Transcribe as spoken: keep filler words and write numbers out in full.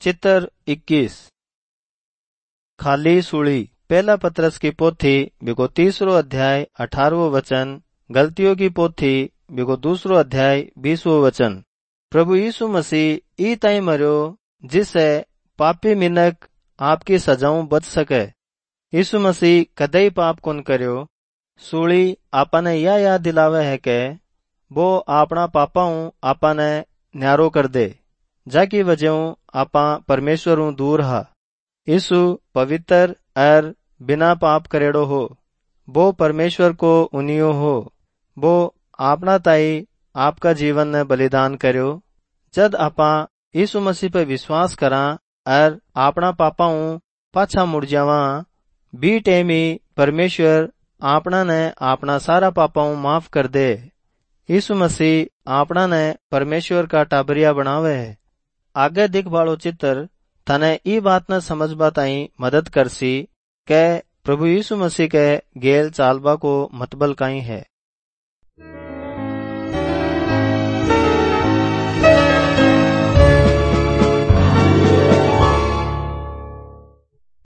चित्र इक्कीस। खाली सूली। पहला पत्रस की पोथी बिको तीसरो अध्याय अठारहवो वचन। गलतियों की पोथी बिको दूसरो अध्याय बीसवो वचन। प्रभु यीशु मसीह ई ताई मर्यो जिससे पापी मिनक आपकी सजाओं बच सके। यीशु मसीह कदई पाप कौन कर्यो। सूली आपने या याद दिलावे है के वो अपना पापाओं आपने न्यारो कर दे, जाकी वजह आपा परमेश्वर हूँ दूर हा। यीशु पवित्र और बिना पाप करेड़ो हो, वो परमेश्वर को उनियो हो। वो आपना ताई आपका जीवन ने बलिदान कर्यो। जद आपा यीशु मसीह पे विश्वास करा और अपना पापाओं पाछा मुड़ जावा, बी टेमी परमेश्वर आपना ने अपना सारा पापाओं माफ कर दे। यीशु मसीह आपना ने परमेश्वर का टाबरिया बनावे है। आगे दिख वालो चित्र थाने ई बात न समझबा ताई मदद करसी के प्रभु यीशु मसीह के गेल चालबा को मतबल काई है।